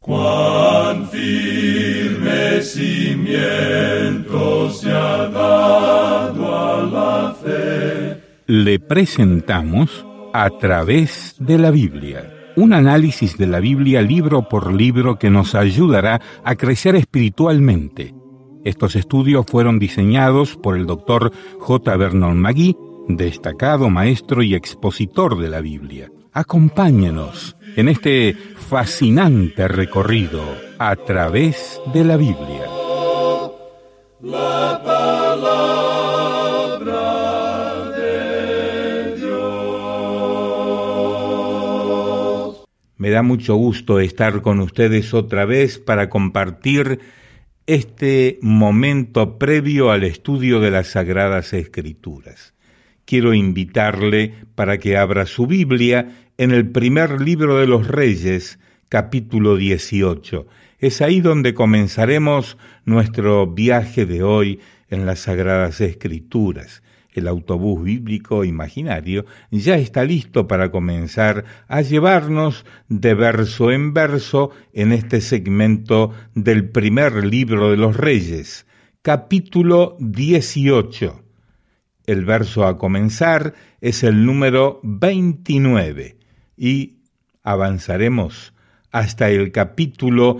Cuán firme cimiento se ha dado a la fe. Le presentamos A través de la Biblia, un análisis de la Biblia libro por libro que nos ayudará a crecer espiritualmente. Estos estudios fueron diseñados por el Dr. J. Vernon McGee, destacado maestro y expositor de la Biblia. Acompáñenos en este fascinante recorrido a través de la Biblia. La palabra de Dios. Me da mucho gusto estar con ustedes otra vez para compartir este momento previo al estudio de las Sagradas Escrituras. Quiero invitarle para que abra su Biblia en el primer libro de los Reyes, capítulo 18. Es ahí donde comenzaremos nuestro viaje de hoy en las Sagradas Escrituras. El autobús bíblico imaginario ya está listo para comenzar a llevarnos de verso en verso en este segmento del primer libro de los Reyes, capítulo 18. El verso a comenzar es el número 29 y avanzaremos hasta el capítulo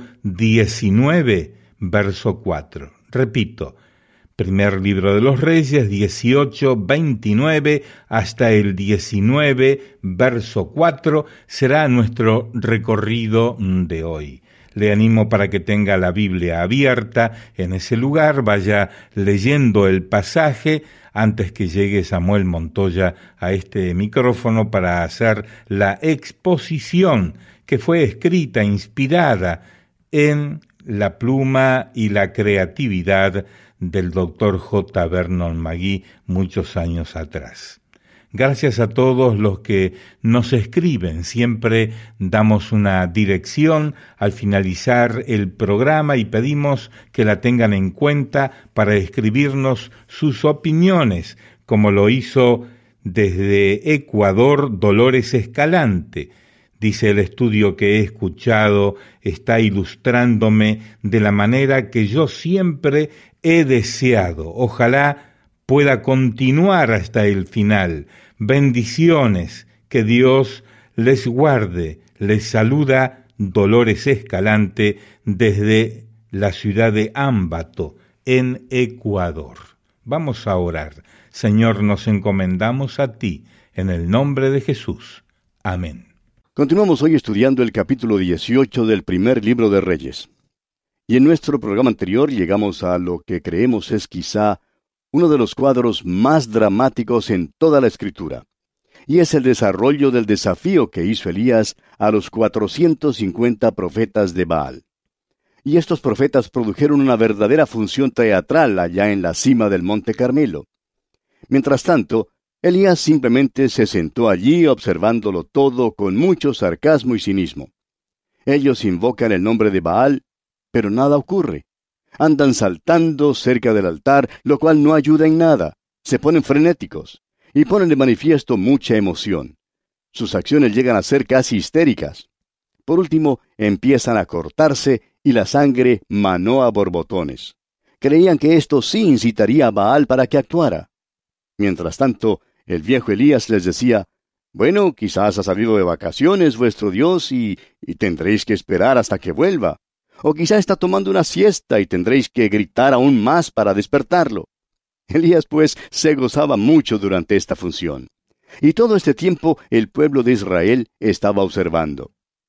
19, verso 4. Repito, primer libro de los Reyes, 18, 29, hasta el 19, verso 4, será nuestro recorrido de hoy. Le animo para que tenga la Biblia abierta en ese lugar, vaya leyendo el pasaje antes que llegue Samuel Montoya a este micrófono para hacer la exposición que fue escrita, inspirada en la pluma y la creatividad del Dr. J. Vernon McGee muchos años atrás. Gracias a todos los que nos escriben. Siempre damos una dirección al finalizar el programa y pedimos que la tengan en cuenta para escribirnos sus opiniones, como lo hizo desde Ecuador Dolores Escalante. Dice: el estudio que he escuchado está ilustrándome de la manera que yo siempre he deseado. Ojalá pueda continuar hasta el final. Bendiciones, que Dios les guarde. Les saluda Dolores Escalante desde la ciudad de Ambato, en Ecuador. Vamos a orar. Señor, nos encomendamos a ti, en el nombre de Jesús. Amén. Continuamos hoy estudiando el capítulo 18 del primer libro de Reyes. Y en nuestro programa anterior llegamos a lo que creemos es quizá uno de los cuadros más dramáticos en toda la Escritura, y es el desarrollo del desafío que hizo Elías a los 450 profetas de Baal. Y estos profetas produjeron una verdadera función teatral allá en la cima del Monte Carmelo. Mientras tanto, Elías simplemente se sentó allí observándolo todo con mucho sarcasmo y cinismo. Ellos invocan el nombre de Baal, pero nada ocurre. Andan saltando cerca del altar, lo cual no ayuda en nada. Se ponen frenéticos y ponen de manifiesto mucha emoción. Sus acciones llegan a ser casi histéricas. Por último, empiezan a cortarse y la sangre manó a borbotones. Creían que esto sí incitaría a Baal para que actuara. Mientras tanto, el viejo Elías les decía: bueno, quizás ha salido de vacaciones vuestro Dios y tendréis que esperar hasta que vuelva. O quizá está tomando una siesta y tendréis que gritar aún más para despertarlo. Elías, pues, se gozaba mucho durante esta función. Y todo este tiempo el pueblo de Israel estaba observando.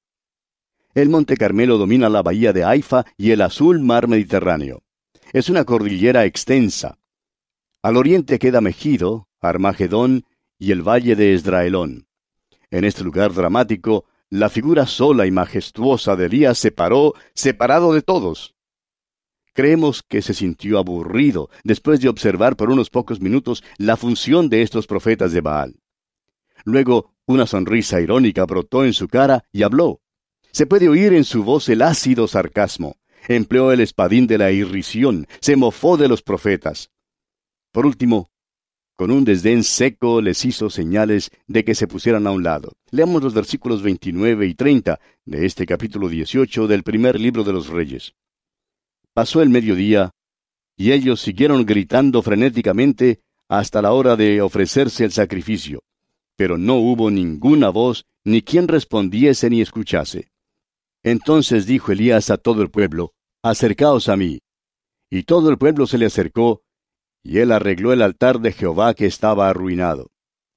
El Monte Carmelo domina la bahía de Haifa y el azul mar Mediterráneo. Es una cordillera extensa. Al oriente queda Megido, Armagedón y el valle de Esdraelón. En este lugar dramático, la figura sola y majestuosa de Elías se paró, separado de todos. Creemos que se sintió aburrido después de observar por unos pocos minutos la función de estos profetas de Baal. Luego, una sonrisa irónica brotó en su cara y habló. Se puede oír en su voz el ácido sarcasmo. Empleó el espadín de la irrisión, se mofó de los profetas. Por último, Con un desdén seco les hizo señales de que se pusieran a un lado. Leamos los versículos 29 y 30 de este capítulo 18 del primer libro de los Reyes. Pasó el mediodía, y ellos siguieron gritando frenéticamente hasta la hora de ofrecerse el sacrificio. Pero no hubo ninguna voz, ni quien respondiese ni escuchase. Entonces dijo Elías a todo el pueblo, «Acercaos a mí». Y todo el pueblo se le acercó, y él arregló el altar de Jehová que estaba arruinado.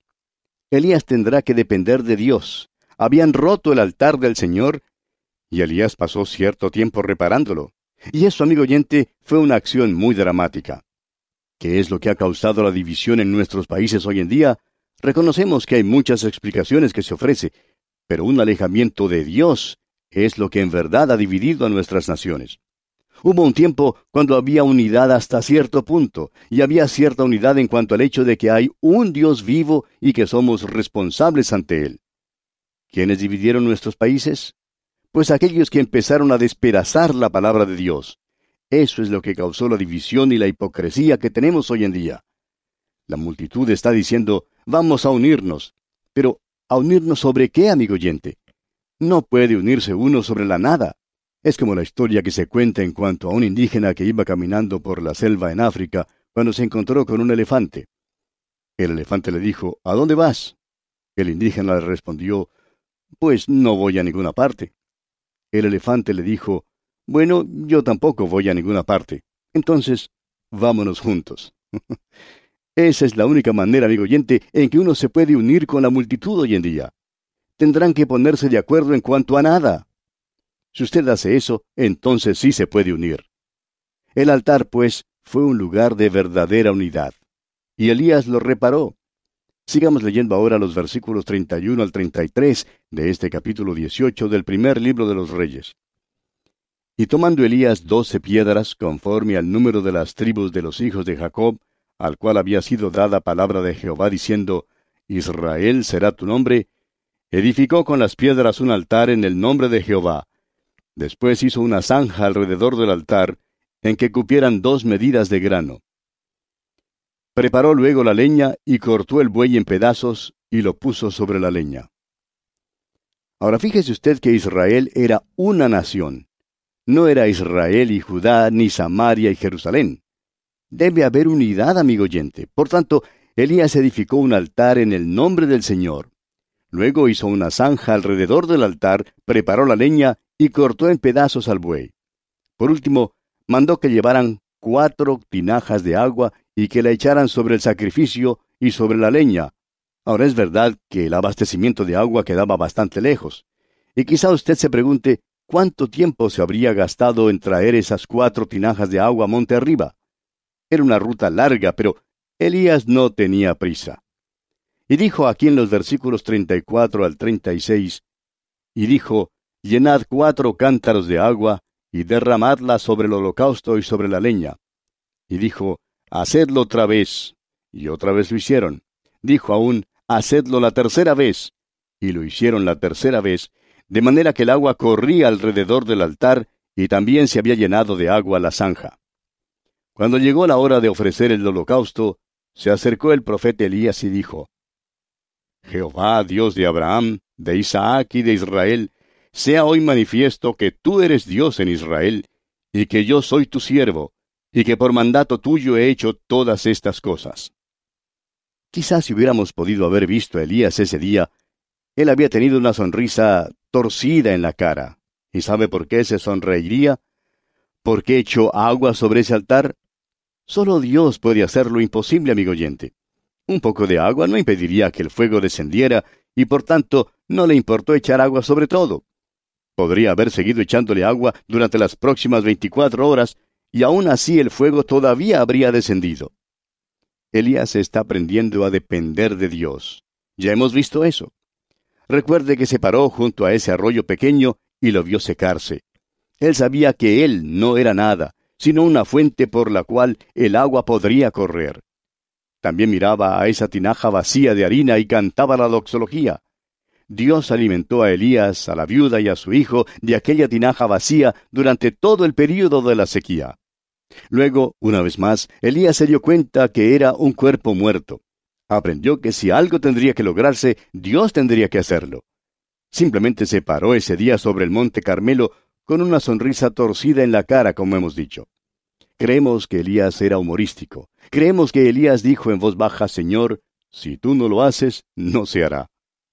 Elías tendrá que depender de Dios. Habían roto el altar del Señor, y Elías pasó cierto tiempo reparándolo. Y eso, amigo oyente, fue una acción muy dramática. ¿Qué es lo que ha causado la división en nuestros países hoy en día? Reconocemos que hay muchas explicaciones que se ofrece, pero un alejamiento de Dios es lo que en verdad ha dividido a nuestras naciones. Hubo un tiempo cuando había unidad hasta cierto punto, y había cierta unidad en cuanto al hecho de que hay un Dios vivo y que somos responsables ante Él. ¿Quiénes dividieron nuestros países? Pues aquellos que empezaron a despedazar la palabra de Dios. Eso es lo que causó la división y la hipocresía que tenemos hoy en día. La multitud está diciendo, vamos a unirnos. Pero, ¿a unirnos sobre qué, amigo oyente? No puede unirse uno sobre la nada. Es como la historia que se cuenta en cuanto a un indígena que iba caminando por la selva en África cuando se encontró con un elefante. El elefante le dijo, ¿a dónde vas? El indígena le respondió, pues no voy a ninguna parte. El elefante le dijo, bueno, yo tampoco voy a ninguna parte. Entonces, vámonos juntos. Esa es la única manera, amigo oyente, en que uno se puede unir con la multitud hoy en día. Tendrán que ponerse de acuerdo en cuanto a nada. Si usted hace eso, entonces sí se puede unir. El altar, pues, fue un lugar de verdadera unidad. Y Elías lo reparó. Sigamos leyendo ahora los versículos 31 al 33 de este capítulo 18 del primer libro de los Reyes. Y tomando Elías 12 piedras, conforme al número de las tribus de los hijos de Jacob, al cual había sido dada palabra de Jehová diciendo, Israel será tu nombre, edificó con las piedras un altar en el nombre de Jehová. Después hizo una zanja alrededor del altar, en que cupieran 2 medidas de grano. Preparó luego la leña y cortó el buey en pedazos y lo puso sobre la leña. Ahora fíjese usted que Israel era una nación. No era Israel y Judá, ni Samaria y Jerusalén. Debe haber unidad, amigo oyente. Por tanto, Elías edificó un altar en el nombre del Señor. Luego hizo una zanja alrededor del altar, preparó la leña y cortó en pedazos al buey. Por último, mandó que llevaran 4 tinajas de agua y que la echaran sobre el sacrificio y sobre la leña. Ahora es verdad que el abastecimiento de agua quedaba bastante lejos. Y quizá usted se pregunte, ¿cuánto tiempo se habría gastado en traer esas 4 tinajas de agua monte arriba? Era una ruta larga, pero Elías no tenía prisa. Y dijo aquí en los versículos 34 al 36, y dijo, llenad 4 cántaros de agua, y derramadla sobre el holocausto y sobre la leña. Y dijo, hacedlo otra vez. Y otra vez lo hicieron. Dijo aún, hacedlo la tercera vez. Y lo hicieron la tercera vez, de manera que el agua corría alrededor del altar, y también se había llenado de agua la zanja. Cuando llegó la hora de ofrecer el holocausto, se acercó el profeta Elías y dijo, Jehová, Dios de Abraham, de Isaac y de Israel, sea hoy manifiesto que tú eres Dios en Israel, y que yo soy tu siervo, y que por mandato tuyo he hecho todas estas cosas. Quizás si hubiéramos podido haber visto a Elías ese día, él había tenido una sonrisa torcida en la cara. ¿Y sabe por qué se sonreiría? ¿Por qué echó agua sobre ese altar? Solo Dios puede hacer lo imposible, amigo oyente. Un poco de agua no impediría que el fuego descendiera, y por tanto no le importó echar agua sobre todo. Podría haber seguido echándole agua durante las próximas 24 horas, y aún así el fuego todavía habría descendido. Elías está aprendiendo a depender de Dios. Ya hemos visto eso. Recuerde que se paró junto a ese arroyo pequeño y lo vio secarse. Él sabía que él no era nada, sino una fuente por la cual el agua podría correr. También miraba a esa tinaja vacía de harina y cantaba la doxología. Dios alimentó a Elías, a la viuda y a su hijo de aquella tinaja vacía durante todo el período de la sequía. Luego, una vez más, Elías se dio cuenta que era un cuerpo muerto. Aprendió que si algo tendría que lograrse, Dios tendría que hacerlo. Simplemente se paró ese día sobre el monte Carmelo con una sonrisa torcida en la cara, como hemos dicho. Creemos que Elías era humorístico. Creemos que Elías dijo en voz baja, Señor, si tú no lo haces, no se hará.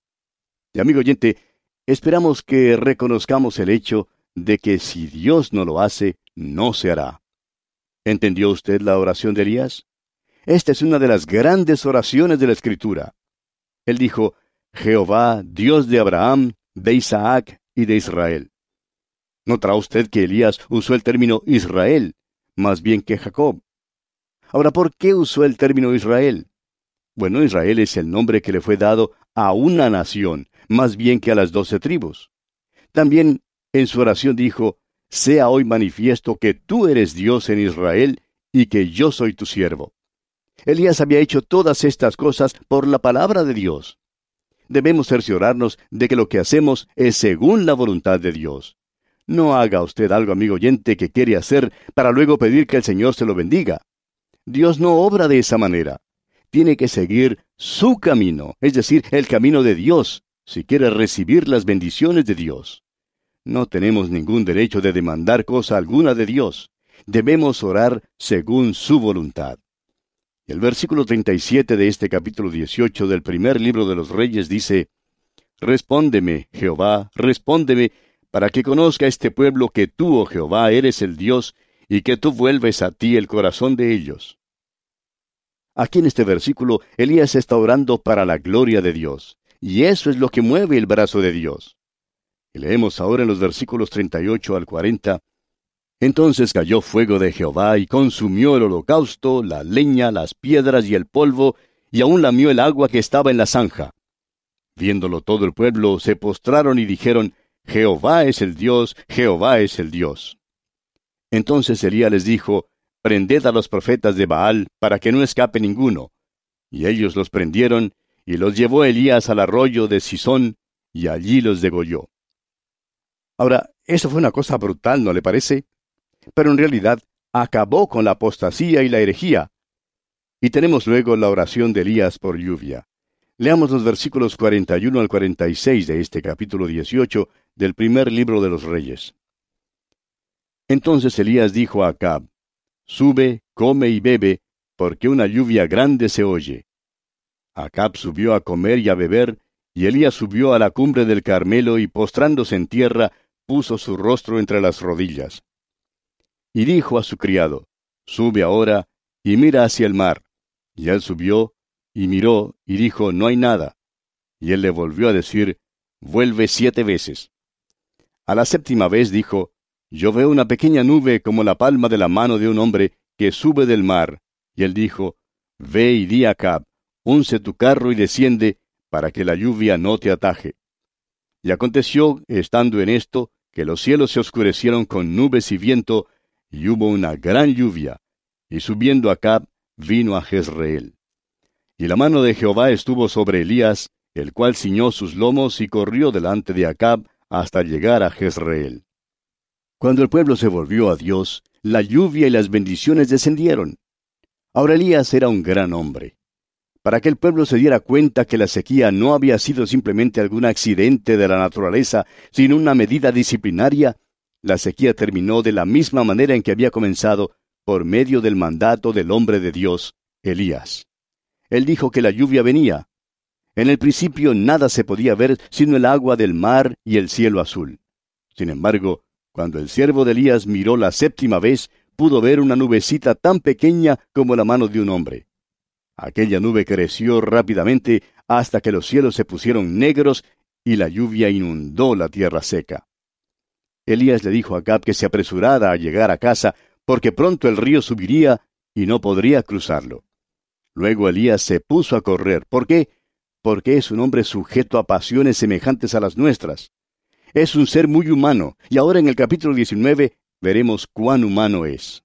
Y amigo oyente, esperamos que reconozcamos el hecho de que si Dios no lo hace, no se hará. ¿Entendió usted la oración de Elías? Esta es una de las grandes oraciones de la Escritura. Él dijo, Jehová, Dios de Abraham, de Isaac y de Israel. ¿Notará usted que Elías usó el término Israel, más bien que Jacob? Ahora, ¿por qué usó el término Israel? Bueno, Israel es el nombre que le fue dado a una nación, más bien que a las 12 tribus. También en su oración dijo, sea hoy manifiesto que tú eres Dios en Israel y que yo soy tu siervo. Elías había hecho todas estas cosas por la palabra de Dios. Debemos cerciorarnos de que lo que hacemos es según la voluntad de Dios. No haga usted algo, amigo oyente, que quiere hacer para luego pedir que el Señor se lo bendiga. Dios no obra de esa manera. Tiene que seguir su camino, es decir, el camino de Dios, si quiere recibir las bendiciones de Dios. No tenemos ningún derecho de demandar cosa alguna de Dios. Debemos orar según su voluntad. El versículo 37 de este capítulo 18 del primer libro de los Reyes dice, Respóndeme, Jehová, respóndeme, para que conozca este pueblo que tú, oh Jehová, eres el Dios, y que tú vuelves a ti el corazón de ellos. Aquí en este versículo, Elías está orando para la gloria de Dios, y eso es lo que mueve el brazo de Dios. Y leemos ahora en los versículos 38 al 40, Entonces cayó fuego de Jehová y consumió el holocausto, la leña, las piedras y el polvo, y aún lamió el agua que estaba en la zanja. Viéndolo todo el pueblo, se postraron y dijeron, Jehová es el Dios, Jehová es el Dios. Entonces Elías les dijo, Prended a los profetas de Baal, para que no escape ninguno. Y ellos los prendieron, y los llevó Elías al arroyo de Sisón, y allí los degolló. Ahora, eso fue una cosa brutal, ¿no le parece? Pero en realidad, acabó con la apostasía y la herejía. Y tenemos luego la oración de Elías por lluvia. Leamos los versículos 41 al 46 de este capítulo 18 del primer libro de los Reyes. Entonces Elías dijo a Acab, Sube, come y bebe, porque una lluvia grande se oye. Acab subió a comer y a beber, y Elías subió a la cumbre del Carmelo y postrándose en tierra, puso su rostro entre las rodillas. Y dijo a su criado, Sube ahora, y mira hacia el mar. Y él subió, y miró, y dijo, No hay nada. Y él le volvió a decir, Vuelve 7 veces. A la 7ª vez dijo, Yo veo una pequeña nube como la palma de la mano de un hombre que sube del mar. Y él dijo, Ve y di a Acab, unce tu carro y desciende, para que la lluvia no te ataje. Y aconteció, estando en esto, que los cielos se oscurecieron con nubes y viento, y hubo una gran lluvia. Y subiendo Acab, vino a Jezreel. Y la mano de Jehová estuvo sobre Elías, el cual ciñó sus lomos y corrió delante de Acab hasta llegar a Jezreel. Cuando el pueblo se volvió a Dios, la lluvia y las bendiciones descendieron. Ahora Elías era un gran hombre. Para que el pueblo se diera cuenta que la sequía no había sido simplemente algún accidente de la naturaleza, sino una medida disciplinaria, la sequía terminó de la misma manera en que había comenzado, por medio del mandato del hombre de Dios, Elías. Él dijo que la lluvia venía. En el principio nada se podía ver sino el agua del mar y el cielo azul. Sin embargo, cuando el siervo de Elías miró la 7ª vez, pudo ver una nubecita tan pequeña como la mano de un hombre. Aquella nube creció rápidamente hasta que los cielos se pusieron negros y la lluvia inundó la tierra seca. Elías le dijo a Acab que se apresurara a llegar a casa, porque pronto el río subiría y no podría cruzarlo. Luego Elías se puso a correr. ¿Por qué? Porque es un hombre sujeto a pasiones semejantes a las nuestras. Es un ser muy humano, y ahora en el capítulo 19 veremos cuán humano es.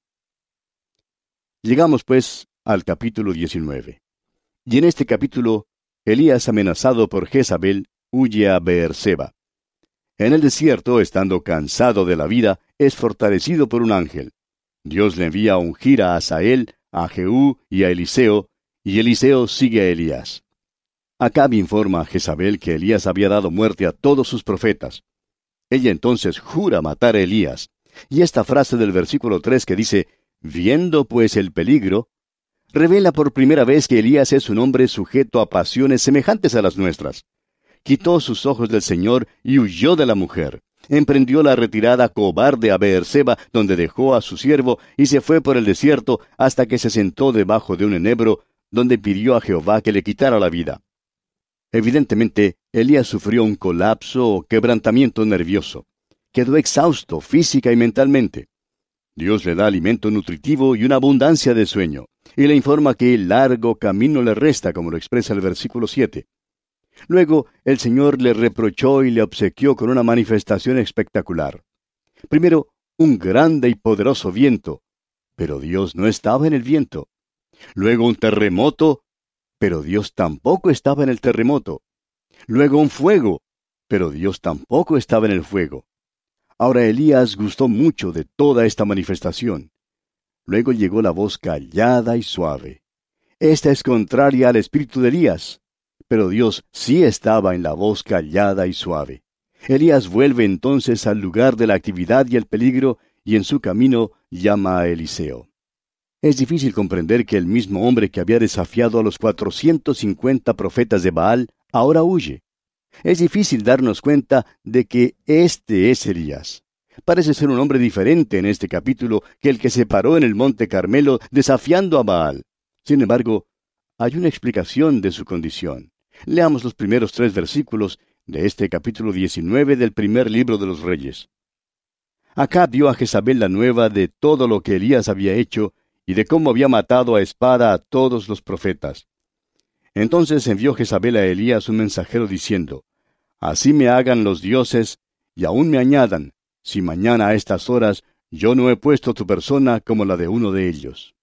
Llegamos pues al capítulo 19. Y en este capítulo, Elías, amenazado por Jezabel, huye a Beerseba. En el desierto, estando cansado de la vida, es fortalecido por un ángel. Dios le envía a ungir a Hazael, a Jehú y a Eliseo, y Eliseo sigue a Elías. Acab informa a Jezabel que Elías había dado muerte a todos sus profetas. Ella entonces jura matar a Elías. Y esta frase del versículo 3 que dice, viendo pues el peligro, revela por primera vez que Elías es un hombre sujeto a pasiones semejantes a las nuestras. Quitó sus ojos del Señor y huyó de la mujer. Emprendió la retirada cobarde a Beerseba, donde dejó a su siervo, y se fue por el desierto hasta que se sentó debajo de un enebro, donde pidió a Jehová que le quitara la vida. Evidentemente, Elías sufrió un colapso o quebrantamiento nervioso. Quedó exhausto física y mentalmente. Dios le da alimento nutritivo y una abundancia de sueño, y le informa que largo camino le resta, como lo expresa el versículo 7. Luego, el Señor le reprochó y le obsequió con una manifestación espectacular. Primero, un grande y poderoso viento, pero Dios no estaba en el viento. Luego un terremoto, pero Dios tampoco estaba en el terremoto. Luego un fuego, pero Dios tampoco estaba en el fuego. Ahora Elías gustó mucho de toda esta manifestación. Luego llegó la voz callada y suave. Esta es contraria al espíritu de Elías, pero Dios sí estaba en la voz callada y suave. Elías vuelve entonces al lugar de la actividad y el peligro, y en su camino llama a Eliseo. Es difícil comprender que el mismo hombre que había desafiado a los 450 profetas de Baal ahora huye. Es difícil darnos cuenta de que este es Elías. Parece ser un hombre diferente en este capítulo que el que se paró en el monte Carmelo desafiando a Baal. Sin embargo, hay una explicación de su condición. Leamos los primeros 3 versículos de este capítulo 19 del primer libro de los Reyes. Acab dio a Jezabel la nueva de todo lo que Elías había hecho y de cómo había matado a espada a todos los profetas. Entonces envió Jezabel a Elías un mensajero diciendo, así me hagan los dioses, y aún me añadan, si mañana a estas horas yo no he puesto tu persona como la de uno de ellos.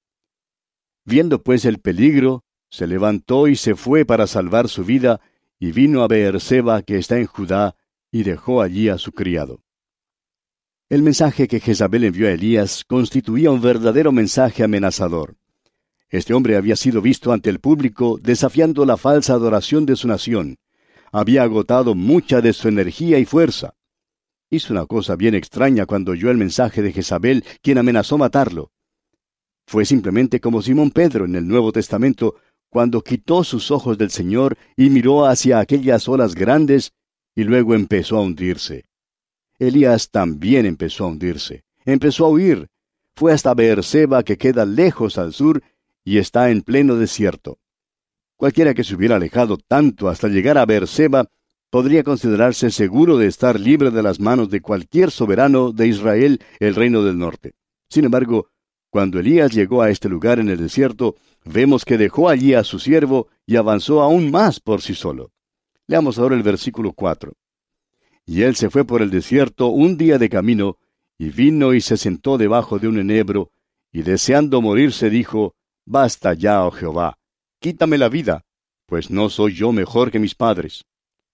Viendo pues el peligro, se levantó y se fue para salvar su vida, y vino a Beerseba, que está en Judá, y dejó allí a su criado. El mensaje que Jezabel envió a Elías constituía un verdadero mensaje amenazador. Este hombre había sido visto ante el público desafiando la falsa adoración de su nación. Había agotado mucha de su energía y fuerza. Hizo una cosa bien extraña cuando oyó el mensaje de Jezabel, quien amenazó matarlo. Fue simplemente como Simón Pedro en el Nuevo Testamento, cuando quitó sus ojos del Señor y miró hacia aquellas olas grandes, y luego empezó a hundirse. Elías también empezó a hundirse. Empezó a huir. Fue hasta Beerseba, que queda lejos al sur, y está en pleno desierto. Cualquiera que se hubiera alejado tanto hasta llegar a Beerseba, podría considerarse seguro de estar libre de las manos de cualquier soberano de Israel, el reino del norte. Sin embargo, cuando Elías llegó a este lugar en el desierto, vemos que dejó allí a su siervo y avanzó aún más por sí solo. Leamos ahora el versículo 4. Y él se fue por el desierto un día de camino, y vino y se sentó debajo de un enebro, y deseando morirse dijo, basta ya, oh Jehová, quítame la vida, pues no soy yo mejor que mis padres.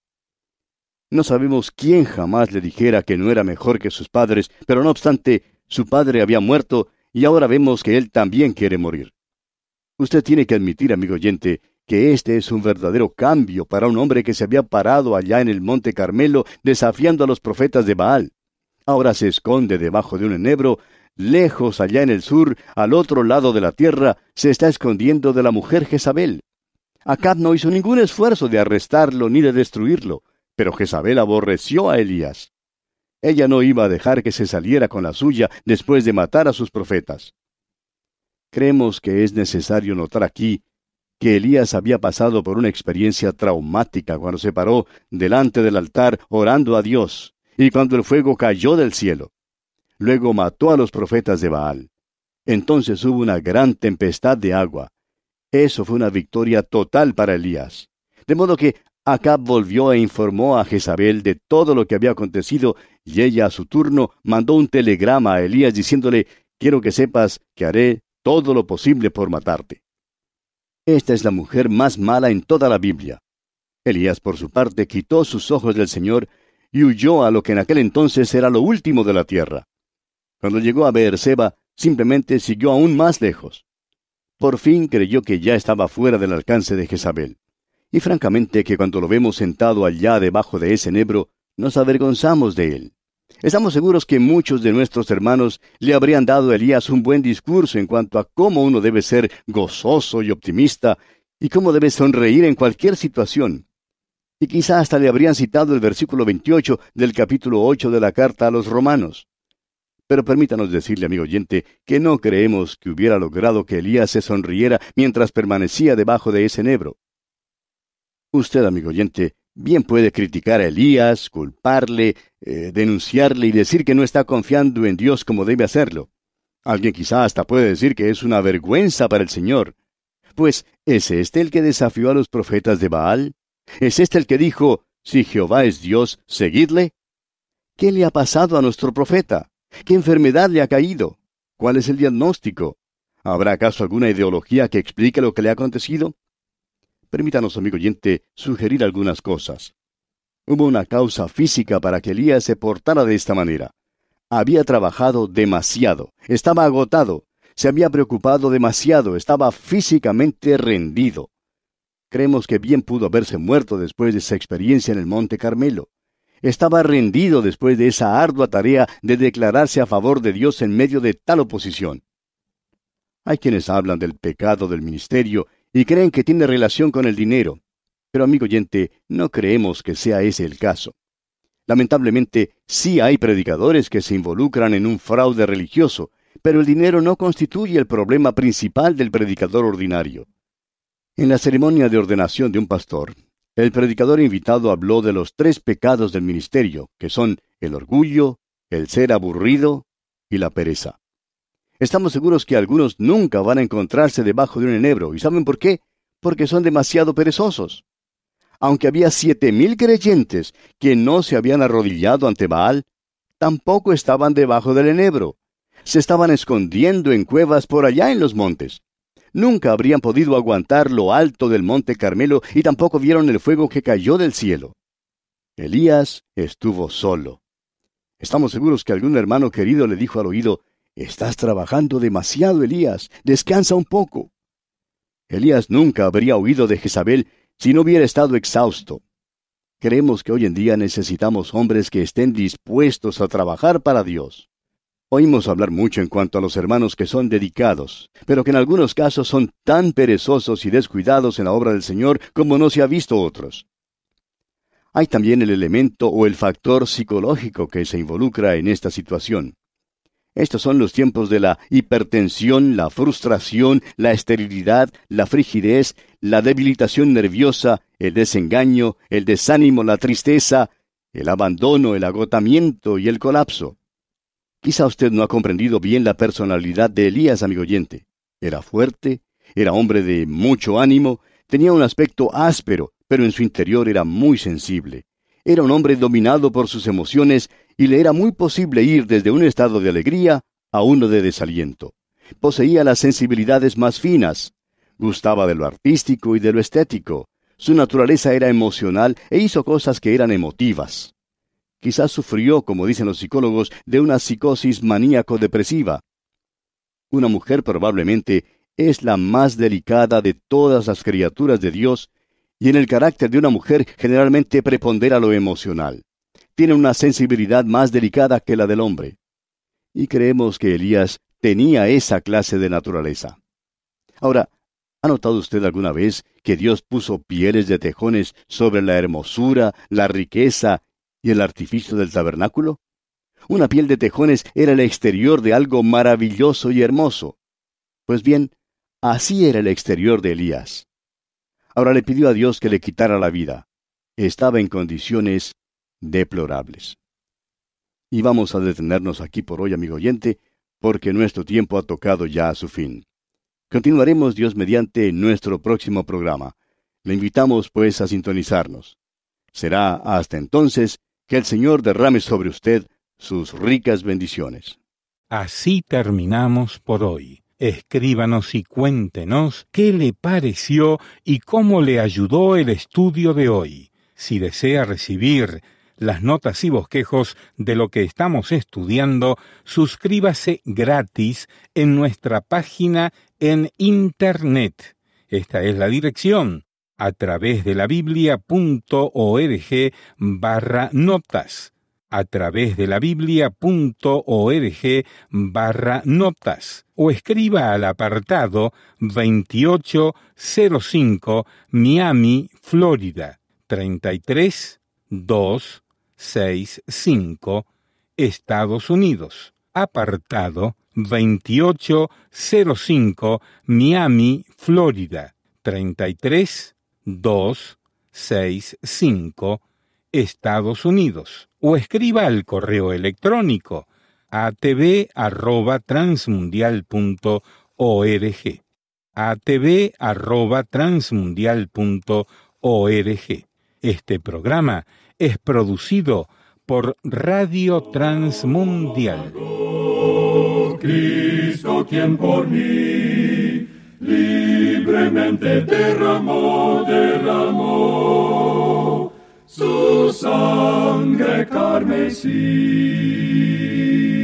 No sabemos quién jamás le dijera que no era mejor que sus padres, pero no obstante, su padre había muerto, y ahora vemos que él también quiere morir. Usted tiene que admitir, amigo oyente, que este es un verdadero cambio para un hombre que se había parado allá en el monte Carmelo desafiando a los profetas de Baal. Ahora se esconde debajo de un enebro, lejos allá en el sur, al otro lado de la tierra, se está escondiendo de la mujer Jezabel. Acab no hizo ningún esfuerzo de arrestarlo ni de destruirlo, pero Jezabel aborreció a Elías. Ella no iba a dejar que se saliera con la suya después de matar a sus profetas. Creemos que es necesario notar aquí que Elías había pasado por una experiencia traumática cuando se paró delante del altar orando a Dios, y cuando el fuego cayó del cielo. Luego mató a los profetas de Baal. Entonces hubo una gran tempestad de agua. Eso fue una victoria total para Elías. De modo que Acab volvió e informó a Jezabel de todo lo que había acontecido, y ella a su turno mandó un telegrama a Elías diciéndole, quiero que sepas que haré todo lo posible por matarte. Esta es la mujer más mala en toda la Biblia. Elías, por su parte, quitó sus ojos del Señor y huyó a lo que en aquel entonces era lo último de la tierra. Cuando llegó a Beerseba, simplemente siguió aún más lejos. Por fin creyó que ya estaba fuera del alcance de Jezabel. Y francamente que cuando lo vemos sentado allá debajo de ese enebro, nos avergonzamos de él. Estamos seguros que muchos de nuestros hermanos le habrían dado a Elías un buen discurso en cuanto a cómo uno debe ser gozoso y optimista y cómo debe sonreír en cualquier situación. Y quizá hasta le habrían citado el versículo 28 del capítulo 8 de la carta a los Romanos. Pero permítanos decirle, amigo oyente, que no creemos que hubiera logrado que Elías se sonriera mientras permanecía debajo de ese enebro. Usted, amigo oyente, bien puede criticar a Elías, culparle, denunciarle y decir que no está confiando en Dios como debe hacerlo. Alguien quizá hasta puede decir que es una vergüenza para el Señor. Pues, ¿es este el que desafió a los profetas de Baal? ¿Es este el que dijo, si Jehová es Dios, seguidle? ¿Qué le ha pasado a nuestro profeta? ¿Qué enfermedad le ha caído? ¿Cuál es el diagnóstico? ¿Habrá acaso alguna ideología que explique lo que le ha acontecido? Permítanos, amigo oyente, sugerir algunas cosas. Hubo una causa física para que Elías se portara de esta manera. Había trabajado demasiado, estaba agotado, se había preocupado demasiado, estaba físicamente rendido. Creemos que bien pudo haberse muerto después de esa experiencia en el Monte Carmelo. Estaba rendido después de esa ardua tarea de declararse a favor de Dios en medio de tal oposición. Hay quienes hablan del pecado del ministerio y creen que tiene relación con el dinero. Pero, amigo oyente, no creemos que sea ese el caso. Lamentablemente, sí hay predicadores que se involucran en un fraude religioso, pero el dinero no constituye el problema principal del predicador ordinario. En la ceremonia de ordenación de un pastor, el predicador invitado habló de los 3 pecados del ministerio, que son el orgullo, el ser aburrido y la pereza. Estamos seguros que algunos nunca van a encontrarse debajo de un enebro, ¿y saben por qué? Porque son demasiado perezosos. Aunque había 7,000 creyentes que no se habían arrodillado ante Baal, tampoco estaban debajo del enebro. Se estaban escondiendo en cuevas por allá en los montes. Nunca habrían podido aguantar lo alto del Monte Carmelo y tampoco vieron el fuego que cayó del cielo. Elías estuvo solo. Estamos seguros que algún hermano querido le dijo al oído, «Estás trabajando demasiado, Elías, descansa un poco». Elías nunca habría huido de Jezabel si no hubiera estado exhausto. Creemos que hoy en día necesitamos hombres que estén dispuestos a trabajar para Dios. Oímos hablar mucho en cuanto a los hermanos que son dedicados, pero que en algunos casos son tan perezosos y descuidados en la obra del Señor como no se ha visto otros. Hay también el elemento o el factor psicológico que se involucra en esta situación. Estos son los tiempos de la hipertensión, la frustración, la esterilidad, la frigidez, la debilitación nerviosa, el desengaño, el desánimo, la tristeza, el abandono, el agotamiento y el colapso. Quizá usted no ha comprendido bien la personalidad de Elías, amigo oyente. Era fuerte, era hombre de mucho ánimo, tenía un aspecto áspero, pero en su interior era muy sensible. Era un hombre dominado por sus emociones y le era muy posible ir desde un estado de alegría a uno de desaliento. Poseía las sensibilidades más finas. Gustaba de lo artístico y de lo estético. Su naturaleza era emocional e hizo cosas que eran emotivas. Quizás sufrió, como dicen los psicólogos, de una psicosis maníaco-depresiva. Una mujer probablemente es la más delicada de todas las criaturas de Dios, y en el carácter de una mujer generalmente prepondera lo emocional. Tiene una sensibilidad más delicada que la del hombre. Y creemos que Elías tenía esa clase de naturaleza. Ahora, ¿ha notado usted alguna vez que Dios puso pieles de tejones sobre la hermosura, la riqueza y el artificio del tabernáculo? Una piel de tejones era el exterior de algo maravilloso y hermoso. Pues bien, así era el exterior de Elías. Ahora le pidió a Dios que le quitara la vida. Estaba en condiciones deplorables. Y vamos a detenernos aquí por hoy, amigo oyente, porque nuestro tiempo ha tocado ya a su fin. Continuaremos, Dios mediante, en nuestro próximo programa. Le invitamos, pues, a sintonizarnos. Será hasta entonces que el Señor derrame sobre usted sus ricas bendiciones. Así terminamos por hoy. Escríbanos y cuéntenos qué le pareció y cómo le ayudó el estudio de hoy. Si desea recibir las notas y bosquejos de lo que estamos estudiando, suscríbase gratis en nuestra página en Internet. Esta es la dirección: a través de la biblia.org/notas. A través de la biblia.org/notas. O escriba al apartado 2805 Miami, Florida, 33265, Estados Unidos. Apartado 2805 Miami, Florida, 33265, Estados Unidos. O escriba al correo electrónico atv@transmundial.org. atv@transmundial.org. Este programa es producido por Radio Transmundial. Cristo, quien por mí libremente derramó su sangre carmesí.